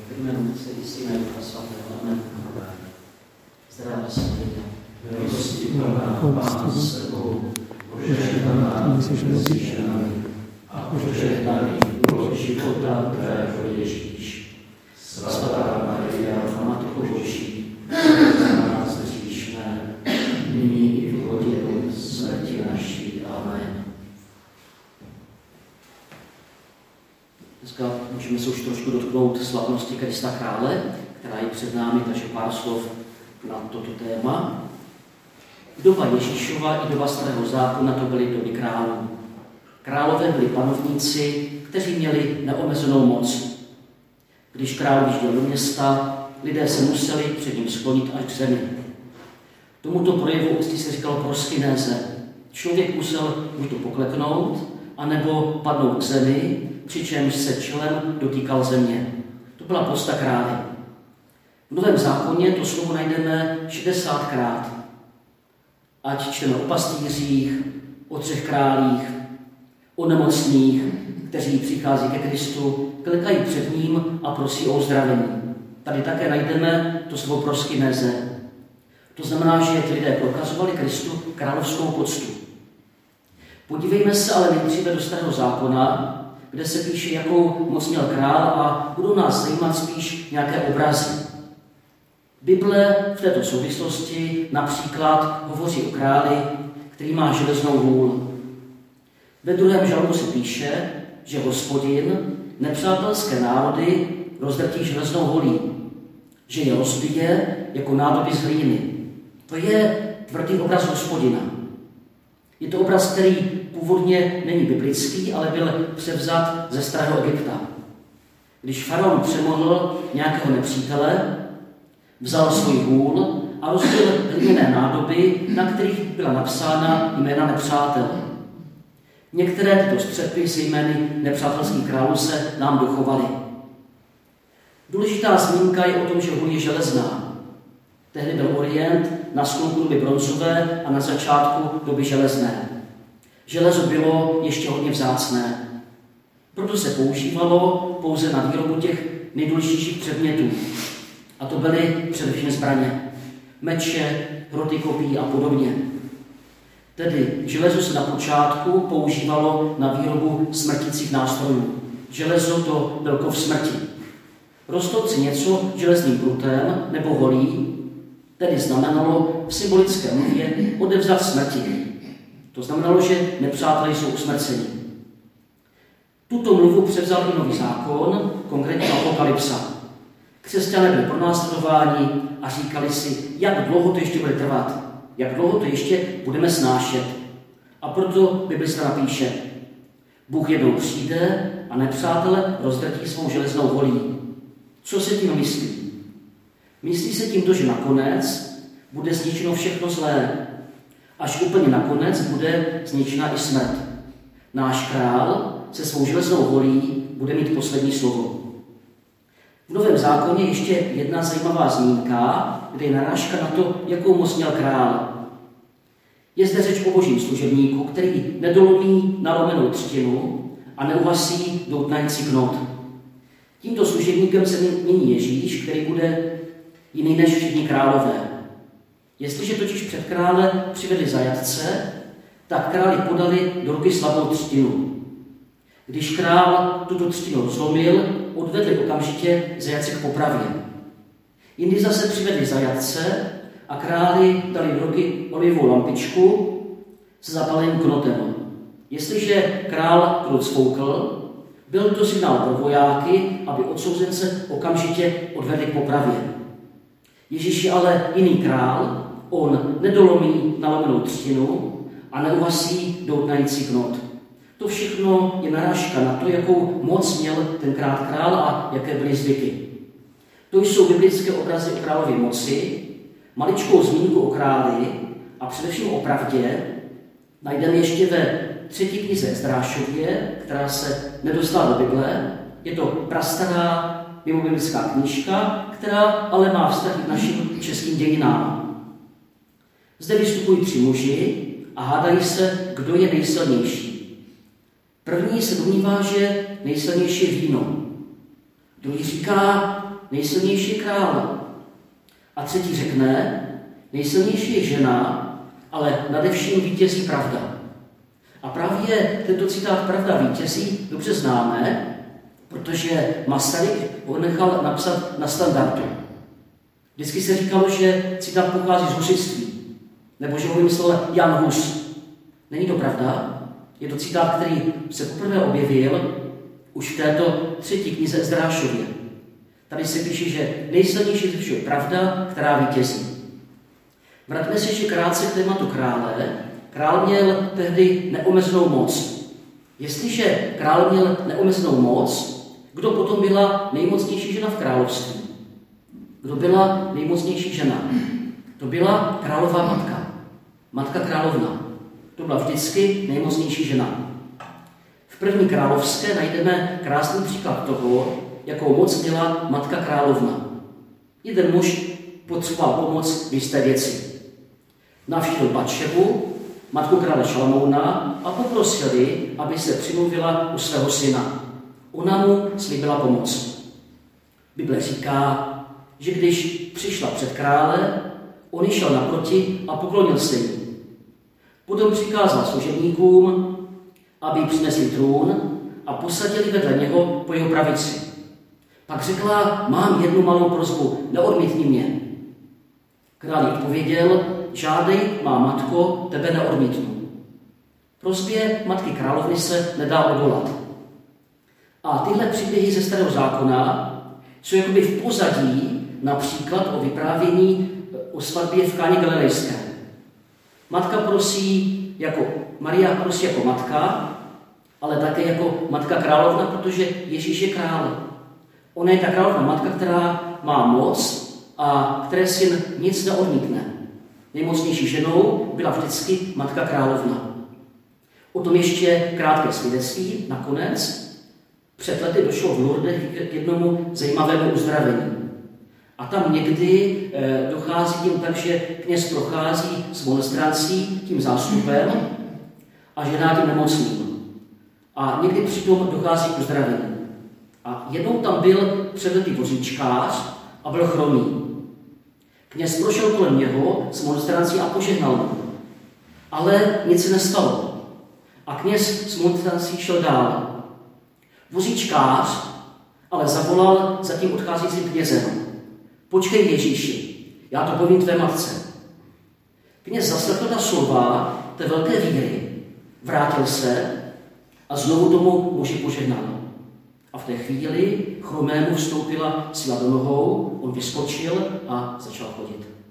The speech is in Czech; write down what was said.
jménu Otce i Syna i Ducha Svatého. Amen. Zdravá se lidé. Milosti plná, Pán s tebou, požehnaná jsi mezi ženami a požehnaný plod života tvého Ježíš. Svatá Maria, Matko Boží, za nás hříšné, nyní i v hodinu smrti naší. Amen. Dneska můžeme se už trošku dotknout slavnosti Krista Krále, která je před námi, takže pár slov na toto téma. Doba Ježíšova i doba Starého zákona to byly doby králů. Králové byli panovníci, kteří měli neomezenou moc. Když král vyjížděl do města, lidé se museli před ním sklonit až k zemi. Tomuto projevu úcty se říkalo proskynéze. Člověk musel buď to pokleknout, anebo padnout k zemi, přičemž se čelem dotýkal země. To byla posta krále. V Novém zákoně to slovo najdeme 60krát. Ať čteme o pastýřích, o 3 králích, o nemocných, kteří přichází ke Kristu, klekají před ním a prosí o uzdravení. Tady také najdeme to slovo proskynéze. To znamená, že ty lidé prokazovali Kristu královskou poctu. Podívejme se ale nejdříve do Starého zákona, kde se píše, jakou moc měl král a budou nás zajímat spíš nějaké obrazy. Bible v této souvislosti například hovoří o králi, který má železnou hůl. Ve 2. žalmu se píše, že Hospodin nepřátelské národy rozdrtí železnou holí, že je rozbije jako nádoby z hlíny. To je tvrdý obraz Hospodina. Je to obraz, který původně není biblický, ale byl převzat ze Starého Egypta. Když faraon přemohl nějakého nepřítele, vzal svůj hůl a rozbil hliněné nádoby, na kterých byla napsána jména nepřátel. Některé tyto střepy se jmény nepřátelských králů se nám dochovaly. Důležitá zmínka je o tom, že hůl je železná. Tehdy byl Orient na sklonku doby bronzové a na začátku doby železné. Železo bylo ještě hodně vzácné. Proto se používalo pouze na výrobu těch nejdůležitějších předmětů. A to byly především zbraně, meče, hroty kopí a podobně. Tedy železo se na počátku používalo na výrobu smrtících nástrojů. Železo to byl kov smrti. Roztout si něco železným prutem nebo holí, tedy znamenalo v symbolické mluvě odevzdat smrti. To znamenalo, že nepřátelé jsou usmrceni. Tuto mluvu převzal i Nový zákon, konkrétně Apokalypsa. Křesťané byli pronásledováni a říkali si, jak dlouho to ještě bude trvat, jak dlouho to ještě budeme snášet. A proto Bible se napíše, Bůh jednou přijde a nepřátele rozdrtí svou železnou holí. Co se tím myslí? Myslí se tím to, že nakonec bude zničeno všechno zlé. Až úplně nakonec bude zničena i smrt. Náš král se svou železnou holí bude mít poslední slovo. V Novém zákoně ještě jedna zajímavá zmínka, kde je narážka na to, jakou moc měl král. Je zde řeč o božím služebníku, který nedolomí nalomenou třtinu a neuhasí doutnající knot. Tímto služebníkem se mění Ježíš, který bude jiný než všichni králové. Jestliže totiž před krále přivedli zajatce, tak králi podali do ruky slabou třtinu. Když král tuto třtinu rozlomil, odvedli okamžitě zajatce k popravě. Jindy zase přivedli zajatce a králi dali do ruky olivovou lampičku se zapaleným knotem. Jestliže král knot sfoukl, byl to signál pro vojáky, aby odsouzence okamžitě odvedli k popravě. Ježíš je ale jiný král, on nedolomí nalomenou třtinu a neuhasí doutnající knot. To všechno je narážka na to, jakou moc měl tenkrát král a jaké byly zvyky. To jsou biblické obrazy o králově moci, maličkou zmínku o králi a především o pravdě najdeme ještě ve 3. knize Ezdrášově, která se nedostala do Bible. Je to prastará mimobiblická knížka, která ale má vztah k našim českým dějinám. Zde vystupují 3 muži a hádají se, kdo je nejsilnější. První se domnívá, že nejsilnější je víno. Druhý říká, nejsilnější je král. A třetí řekne, nejsilnější je žena, ale nadevším vítězí pravda. A právě tento citát pravda vítězí dobře známe, protože Masaryk ho nechal napsat na standardu. Vždycky se říkalo, že citát pochází z husitství, nebo že ho vymyslel Jan Hus. Není to pravda, je to citát, který se poprvé objevil už v této třetí knize Ezdrášově. Tady se píše, že nejsilnější ze všeho je pravda, která vítězí. Vraťme se ještě krátce k tématu krále. Král měl tehdy neomezenou moc. Jestliže král měl neomezenou moc, kdo potom byla nejmocnější žena v království? Kdo byla nejmocnější žena? To byla králová matka. Matka královna. To byla vždycky nejmocnější žena. V první královské najdeme krásný příklad toho, jakou moc měla matka královna. Jeden muž potřeboval pomoc v jisté věci. Navštívil Batšebu, matku krále Šalamouna, a poprosil ji, aby se přimluvila u svého syna. Ona mu slíbila pomoc. Bible říká, že když přišla před krále, on jí šel naproti a poklonil se jí. Potom přikázal služebníkům, aby jí přinesli trůn a posadili vedle něho po jeho pravici. Pak řekla, mám jednu malou prosbu, neodmítni mě. Král jí odpověděl, žádej, má matko, tebe neodmítnu. Prosbě matky královny se nedá odolat. A tyhle příběhy ze Starého zákona jsou jakoby v pozadí například o vyprávění o svatbě v Káně Galilejské. Matka prosí Maria prosí jako matka, ale také jako matka královna, protože Ježíš je král. Ona je ta královna matka, která má moc a které syn nic neodmítne. Nejmocnější ženou byla vždycky matka královna. O tom ještě krátké svědectví nakonec. Před lety došlo v Lourdech k jednomu zajímavému uzdravení. A tam někdy dochází tím tak, že kněz prochází s monstrancí, tím zástupem, a žená tím nemocným. A někdy přitom dochází k uzdravení. A jednou tam byl předletý vozíčkář a byl chromý. Kněz prošel kolem něho s monstrancí a požehnal mu. Ale nic se nestalo. A kněz s monstrancí šel dál. Vozíčkář ale zavolal za tím odcházejícím knězem. Počkej, Ježíši, já to povím tvé matce. Kněz zaslechl ta slova té velké víry, vrátil se a znovu tomu muži požehnal. A v té chvíli chromému vstoupila síla do nohou, on vyskočil a začal chodit.